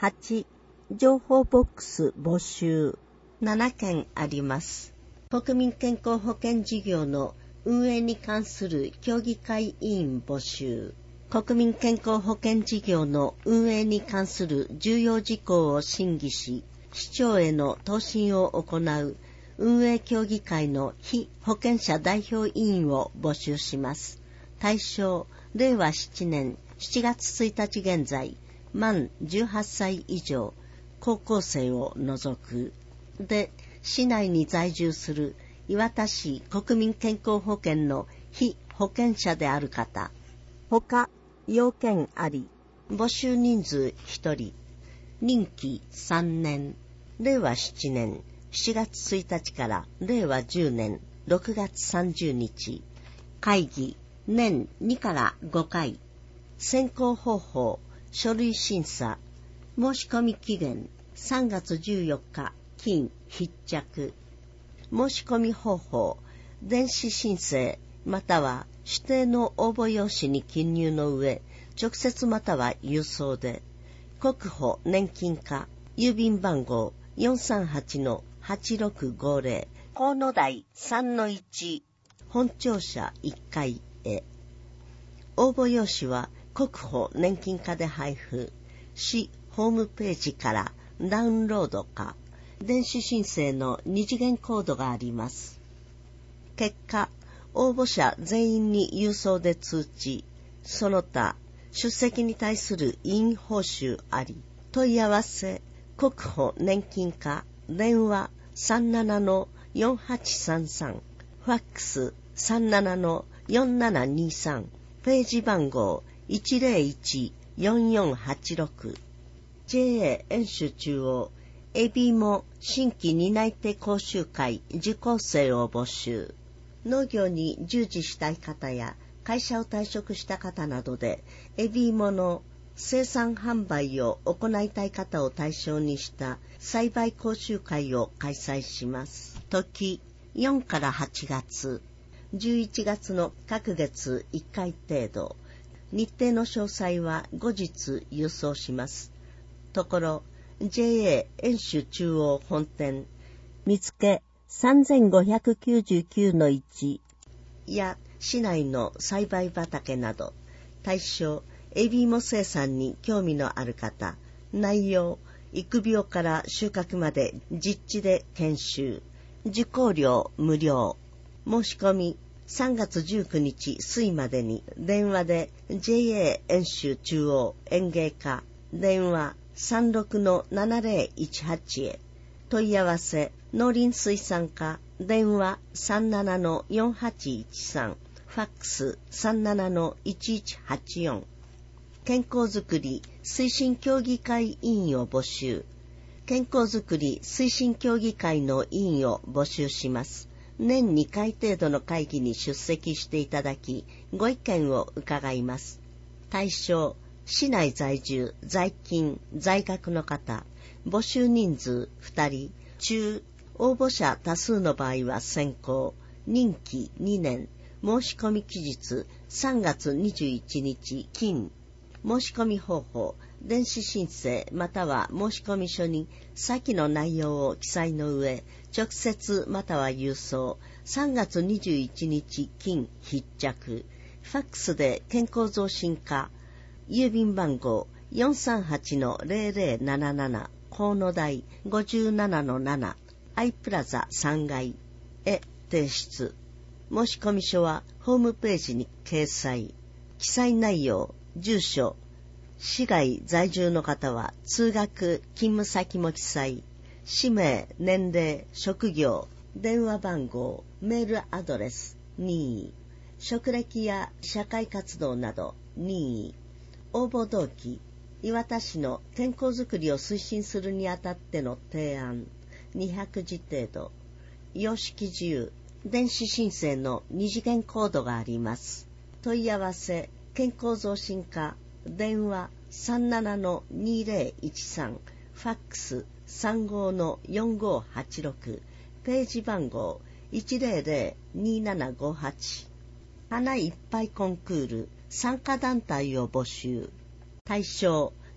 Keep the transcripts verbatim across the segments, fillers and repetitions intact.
はち、情報ボックス募集。ななけんあります。国民健康保険事業の運営に関する協議会委員募集。国民健康保険事業の運営に関する重要事項を審議し、市長への答申を行う運営協議会の非保険者代表委員を募集します。対象、れいわななねんしちがつついたち現在、満じゅうはっさい以上、高校生を除く。で、市内に在住する磐田市国民健康保険の非保険者である方。他、要件あり。募集人数ひとり。任期さんねん。れいわななねんしちがつついたちかられいわじゅうねんろくがつさんじゅうにち。会議、年にからごかい。選考方法、書類審査。申し込み期限、さんがつじゅうよっか、金必着。申し込み方法、電子申請または指定の応募用紙に記入の上、直接または郵送で、国保年金課、郵便番号 よんさんはちのはちろくごぜろ、河野台 さんのいち、本庁舎いっかいへ。応募用紙は国保年金課で配布、市ホームページからダウンロードか、電子申請の二次元コードがあります。結果、応募者全員に郵送で通知、その他、出席に対する委員報酬あり。問い合わせ、国保年金課、電話 さんななのよんはちさんさん、ファックス さんななのよんななにさん、ページ番号 いちぜろいちよんよんはちろく。ジェイエー 演習中央、エビモ新規担い手講習会受講生を募集。農業に従事したい方や会社を退職した方などで、エビ芋の生産販売を行いたい方を対象にした栽培講習会を開催します。時、よんからはちがつ、じゅういちがつの各月いっかい程度。日程の詳細は後日郵送します。ところ、ジェイエー 演習中央本店、見つけ さんぜんごひゃくきゅうじゅうきゅうのいち や市内の栽培畑など、対象、エビ芋生産に興味のある方、内容、育苗から収穫まで実地で研修、受講料無料、申し込みさんがつじゅうくにち水までに電話で ジェイエー 演習中央園芸課、電話 さんろくのななぜろいちはち へ。問い合わせ、農林水産課、電話 さんななのよんはちいちさん、ファックス さんななのいちいちはちよん。健康づくり推進協議会委員を募集。健康づくり推進協議会の委員を募集します。年にかい程度の会議に出席していただき、ご意見を伺います。対象、市内在住、在勤、在学の方。募集人数ふたり。中、応募者多数の場合は選考。任期にねん。申し込み期日さんがつにじゅういちにち金。申し込み方法、電子申請または申し込み書に先の内容を記載の上、直接または郵送、さんがつにじゅういちにち金必着、ファックスで健康増進課、郵便番号 よんさんはちのぜろぜろなななな 河野台 ごじゅうななのなな アイプラザさんがいへ提出。申し込み書はホームページに掲載。記載内容、住所、市外在住の方は通学、勤務先も記載、氏名、年齢、職業、電話番号、メールアドレス、任意、職歴や社会活動など、任意、応募動機、磐田市の健康づくりを推進するにあたっての提案、にひゃくじ程度、様式自由、電子申請の二次元コードがあります。問い合わせ、健康増進課、電話 さんななのにぜろいちさん、ファックス さんごのよんごはちろく、ページ番号 いちぜろぜろにななごはち。花いっぱいコンクール参加団体を募集。対象、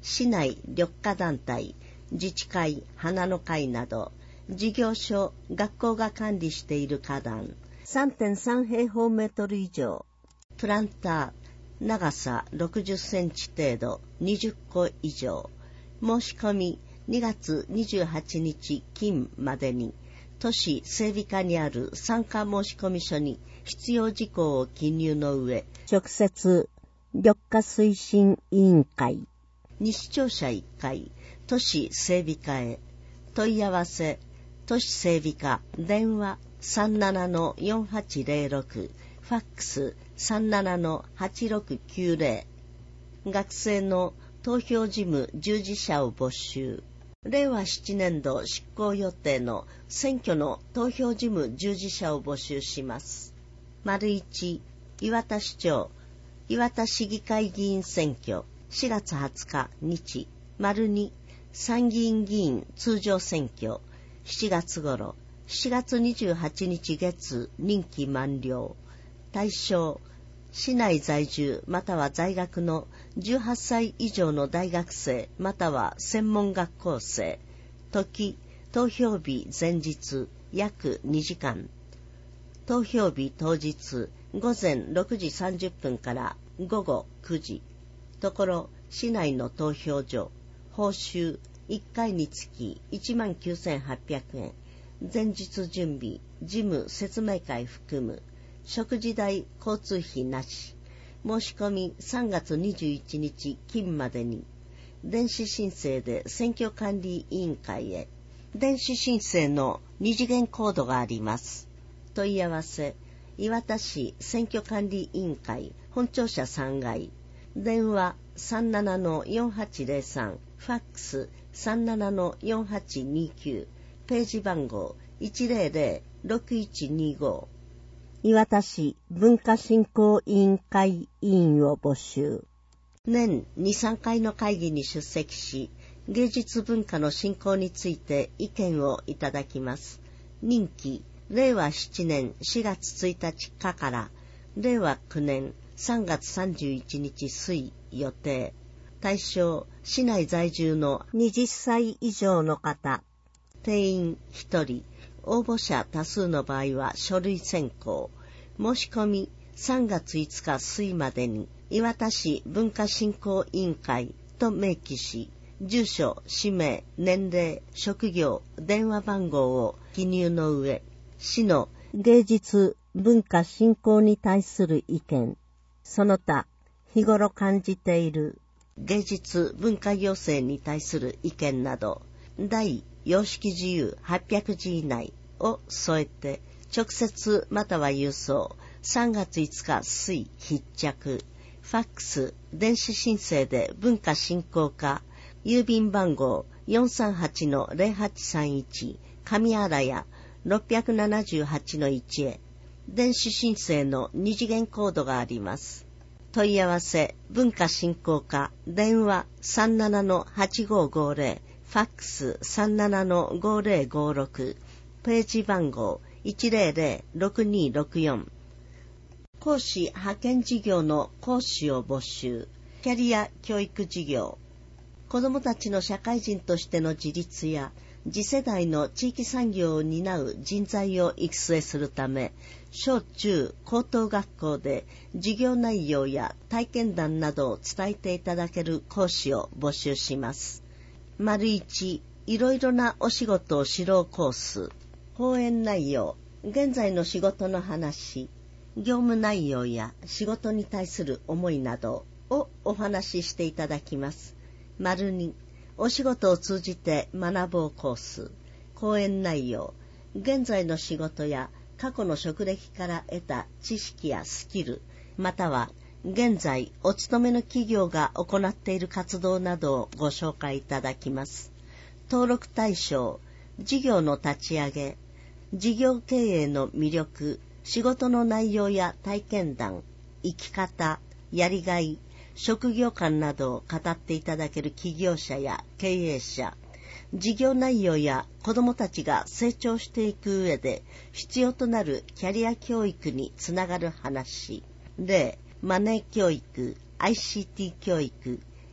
市内緑化団体、自治会、花の会など、事業所、学校が管理している花壇、さんてんさん 平方メートル以上、プランター、長さろくじゅっセンチ程度、にじゅっこ以上、申し込みにがつにじゅうはちにち金までに、都市整備課にある参加申込書に必要事項を記入の上、直接、緑化推進委員会、西庁舎いっかい、都市整備課へ、問い合わせ、都市整備課、電話 さんななのよんはちゼロろく、ファックス さんななのはちろくきゅうゼロ、学生の投票事務従事者を募集。れいわななねんど執行予定の選挙の投票事務従事者を募集します。丸いち、磐田市長、磐田市議会議員選挙、しがつはつか日。丸に、参議院議員通常選挙、しちがつ頃、しちがつにじゅうはちにち月、任期満了。対象、市内在住または在学のじゅうはっさい以上の大学生または専門学校生。時、投票日前日約にじかん。投票日当日午前ろくじさんじゅっぷんから午後くじ。ところ、市内の投票所。報酬いっかいにつきいちまんきゅうせんはっぴゃくえん。前日準備、事務説明会含む。食事代、交通費なし。申し込みさんがつにじゅういちにち金までに。電子申請で選挙管理委員会へ。電子申請の二次元コードがあります。問い合わせ、磐田市選挙管理委員会本庁舎さんがい。電話 さんななのよんはちゼロさん、ファックス さんななのよんはちにきゅう、ページ番号 いちゼロゼロろくいちにご。磐田市文化振興委員会委員を募集。年に、さんかいの会議に出席し、芸術文化の振興について意見をいただきます。任期、れいわななねんしがつついたちかかられいわきゅうねんさんがつさんじゅういちにち水予定。対象、市内在住のはたち以上の方。定員ひとり。応募者多数の場合は書類選考。申し込みさんがついつか水までに磐田市文化振興委員会と明記し、住所、氏名、年齢、職業、電話番号を記入の上、市の芸術文化振興に対する意見、その他日頃感じている芸術文化行政に対する意見など、第様式自由はっぴゃくじ以内を添えて、直接または郵送、さんがついつか水必着、ファックス、電子申請で文化振興課、郵便番号 よんさんはちのゼロはちさんいち、上新谷 ろっぴゃくななじゅうはちのいち へ、電子申請の二次元コードがあります。問い合わせ、文化振興課、電話 さんななのはちごごゼロ、ファックス さんななのごゼロごろく、ページ番号 いちゼロゼロろくにろくよん。講師派遣事業の講師を募集。キャリア教育事業。子どもたちの社会人としての自立や次世代の地域産業を担う人材を育成するため、小中高等学校で授業内容や体験談などを伝えていただける講師を募集します。丸一、いろいろなお仕事を知ろうコース。講演内容、現在の仕事の話、業務内容や仕事に対する思いなどをお話ししていただきます。丸に、お仕事を通じて学ぼうコース。講演内容、現在の仕事や過去の職歴から得た知識やスキル、または現在お勤めの企業が行っている活動などをご紹介いただきます。登録対象、事業の立ち上げ、事業経営の魅力、仕事の内容や体験談、生き方、やりがい、職業観などを語っていただける企業者や経営者、事業内容や子どもたちが成長していく上で必要となるキャリア教育につながる話。例、マネー教育、アイシーティー 教育、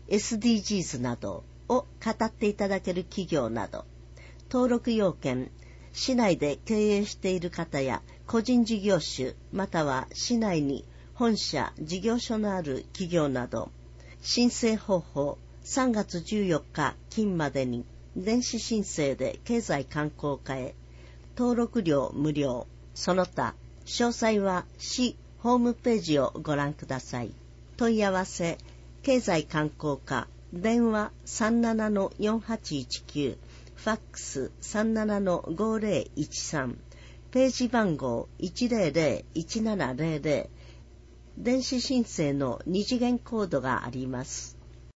エスディージーズ などを語っていただける企業など、登録要件、市内で経営している方や個人事業主または市内に本社事業所のある企業など、申請方法さんがつじゅうよっか金までに電子申請で経済観光課へ。登録料無料。その他詳細は市ホームページをご覧ください。問い合わせ経済観光課、電話 さんななのよんはちいちきゅう、ファックス さんななのごぜろいちさん、ページ番号 いちぜろぜろいちななぜろぜろ、電子申請の二次元コードがあります。